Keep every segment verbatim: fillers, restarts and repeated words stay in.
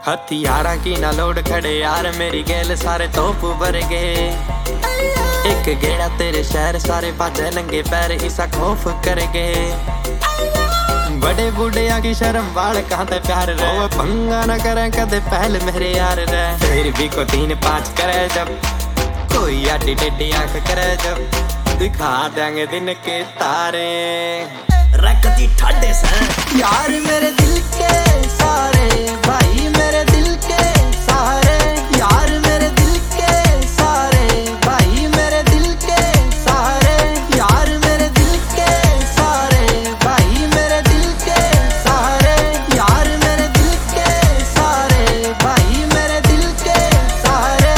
हथियारा की ना लोड खड़े यार मेरी गेल सारे तोप भर गए। एक गेड़ा तेरे शहर सारे बाजे नंगे पैर इसा खौफ कर गए। बड़े बूढ़िया की शर्म बाल कहाँ ते प्यार रहे पंगा न करे कदे पहल मेरे यार रे। फिर भी को तीन पाँच करे जब कोई आटी टेढ़ी आंख करे जब दिखा देंगे दिन के तारे रखती ठाडे से यार मेरे दिल के सारे भाई मेरे दिल के सारे यार मेरे दिल के सारे भाई मेरे दिल के सारे यार मेरे दिल के सारे भाई मेरे दिल के सारे यार मेरे दिल के सारे भाई मेरे दिल के सारे।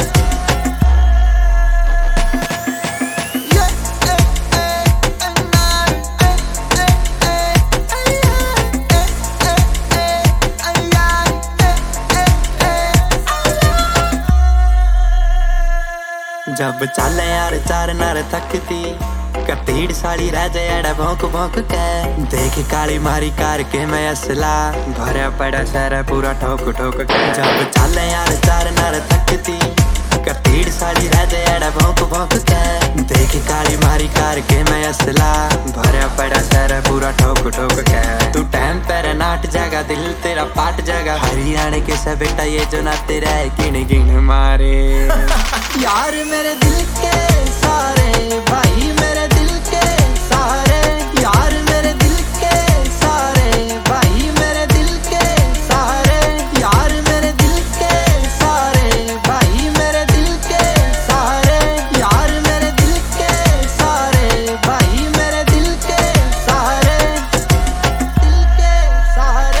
जब चल यार चार नार थकती कतीड़ साड़ी रह जाए भौंक भौंक के देख काली मारी कार के मैं असला भरा पड़ा सारा पूरा ठोक ठोक के। जब चल यार चार नार थकती कतीड़ साड़ी रह जाए भौंक भौंक के देख काली मारी कार के मैं असला भरा पड़ा सारा पूरा ठोक ठोक के। तू टाइम पर नाट जागा दिल तेरा पाट जागा हरियाणा के सब बेटा ये जो ना तेरा गिन गिन मारे यार मेरे दिल के सारे भाई मेरे दिल के सारे यार मेरे दिल के सारे भाई मेरे दिल के सारे यार मेरे दिल के सारे भाई मेरे दिल के सारे यार मेरे दिल के सारे भाई मेरे दिल के सारे दिल के सारे।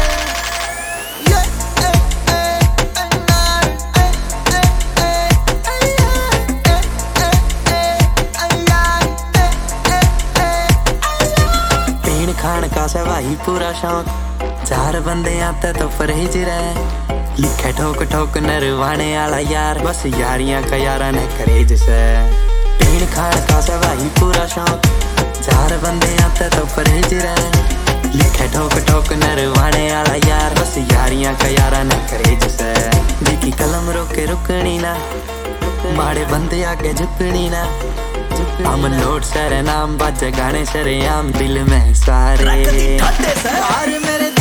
खान का सवाही पूरा शौक चार बंदे आते तो परहेज रहे लिखे ठोक ठोक नरवाने आला यार बस यारियां का यारा ने करेज से। पीण खान का सवाही पूरा शौक चार बंदे आते तो परहेज रहे लिखे ठोक ठोक नरवाने आला यार बस यारियां का यारा ने करेज से। दिखी कलम रोके रुकनी ना माड़े बंदे आगे झुकनी ना हम लोट सरे नाम बाजे गाने सरे आम दिल में सारे यार मेरे